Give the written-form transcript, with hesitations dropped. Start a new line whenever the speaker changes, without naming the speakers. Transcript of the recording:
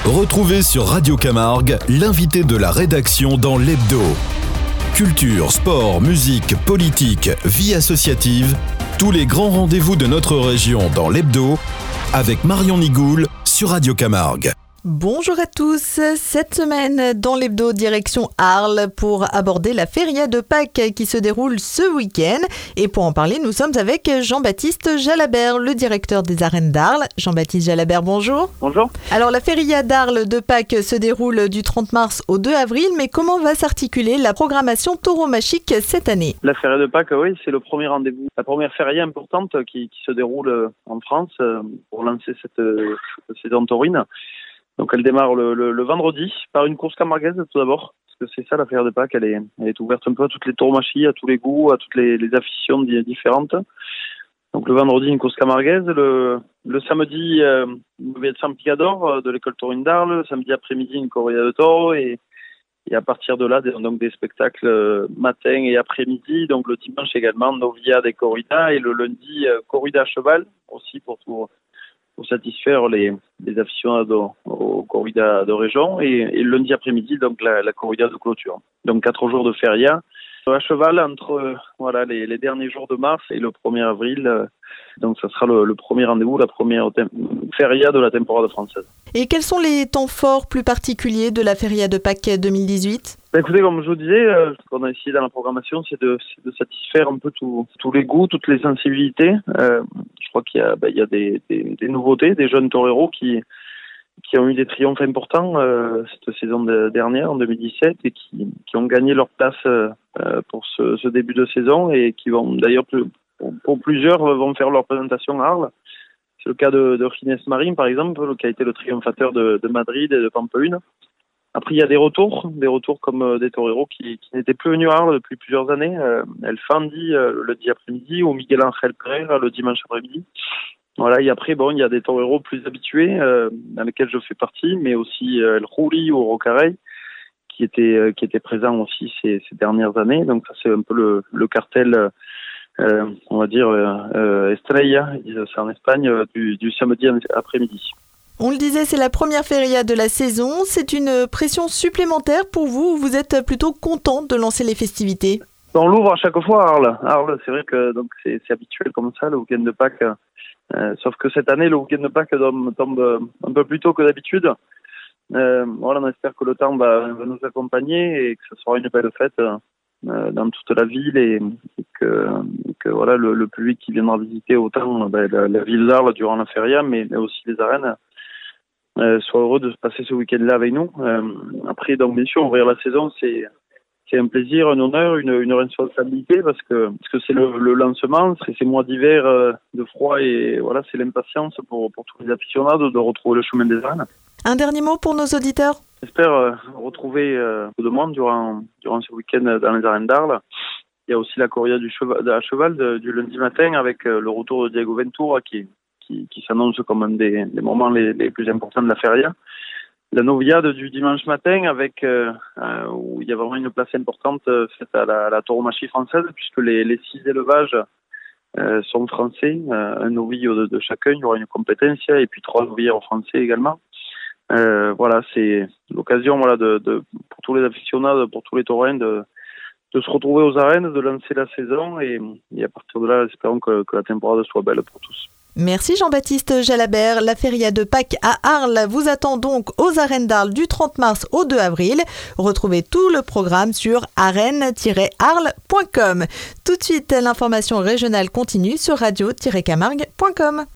Retrouvez sur Radio Camargue l'invité de la rédaction dans l'Hebdo. Culture, sport, musique, politique, vie associative, tous les grands rendez-vous de notre région dans l'Hebdo avec Marion Nigoul sur Radio Camargue.
Bonjour à tous, cette semaine dans l'Hebdo direction Arles pour aborder la Feria de Pâques qui se déroule ce week-end. Et pour en parler, nous sommes avec Jean-Baptiste Jalabert, le directeur des arènes d'Arles. Jean-Baptiste Jalabert, bonjour.
Bonjour.
Alors la Feria d'Arles de Pâques se déroule du 30 mars au 2 avril, mais comment va s'articuler la programmation tauromachique cette année ?
La Feria de Pâques, oui, c'est le premier rendez-vous. La première feria importante qui se déroule en France pour lancer cette saison taurine. Donc elle démarre le vendredi par une course camarguaise tout d'abord, parce que c'est ça la Feria de Pâques, elle est ouverte un peu à toutes les tauromachis, à tous les goûts, à toutes les afitions différentes. Donc le vendredi une course camarguaise, le samedi une levée de San Picador de l'école taurine d'Arles, le samedi après-midi une corrida de taureaux et à partir de là donc des spectacles matin et après-midi, donc le dimanche également noviade et corrida et le lundi corrida à cheval aussi pour satisfaire les aficionados aux corridas de région et le lundi après-midi donc la corrida de clôture. Donc 4 jours de feria à cheval entre les derniers jours de mars et le 1er avril. Donc ça sera le premier rendez-vous, la première feria de la temporade française.
Et quels sont les temps forts plus particuliers de la Feria de Pâques 2018 ?
Écoutez, comme je vous disais, ce qu'on a essayé dans la programmation, c'est de satisfaire un peu tous les goûts, toutes les sensibilités. Je crois qu'il y a des nouveautés, des jeunes toreros qui ont eu des triomphes importants cette saison dernière, en 2017, et qui ont gagné leur place pour ce début de saison et qui vont d'ailleurs, pour plusieurs, vont faire leur présentation à Arles. C'est le cas de Gines Marín, par exemple, qui a été le triomphateur de Madrid et de Pampelune. Après, il y a des retours comme des toreros qui n'étaient plus venus à Arles depuis plusieurs années. El Fandi le lundi après-midi ou Miguel Ángel Pereira le dimanche après-midi. Voilà, et après, il y a des toreros plus habitués dans lesquels je fais partie, mais aussi El Juli ou Rocarey qui étaient présents aussi ces dernières années. Donc ça, c'est un peu le cartel, on va dire, Estrella, ils disent ça en Espagne, du samedi après-midi.
On le disait, c'est la première feria de la saison. C'est une pression supplémentaire pour vous. Vous êtes plutôt content de lancer les festivités ?
On l'ouvre à chaque fois à Arles. Arles, c'est vrai que donc c'est habituel comme ça, le week-end de Pâques. Sauf que cette année, le week-end de Pâques tombe un peu plus tôt que d'habitude. On espère que le temps va nous accompagner et que ce sera une belle fête dans toute la ville et que le public qui viendra visiter autant la ville d'Arles durant la feria, mais aussi les arènes, soit heureux de passer ce week-end-là avec nous. Après, donc bien sûr, ouvrir la saison, c'est un plaisir, un honneur, une responsabilité parce que c'est le lancement, c'est ces mois d'hiver de froid et c'est l'impatience pour tous les aficionados de retrouver le chemin des arènes.
Un dernier mot pour nos auditeurs ?
J'espère retrouver beaucoup de monde durant ce week-end dans les arènes d'Arles. Il y a aussi la corrida à cheval du lundi matin avec le retour de Diego Ventura qui s'annonce comme un des moments les plus importants de la feria. La noviade du dimanche matin avec où il y a vraiment une place importante faite à la tauromachie française puisque les 6 élevages sont français, un novillo de chacun, il y aura une compétencia et puis 3 novillers français également. C'est l'occasion pour tous les aficionados, pour tous les taurins de se retrouver aux arènes, de lancer la saison et à partir de là, espérons que la temporade soit belle pour tous.
Merci Jean-Baptiste Jalabert. La Feria de Pâques à Arles vous attend donc aux arènes d'Arles du 30 mars au 2 avril. Retrouvez tout le programme sur arènes-arles.com. Tout de suite, l'information régionale continue sur radio-camargue.com.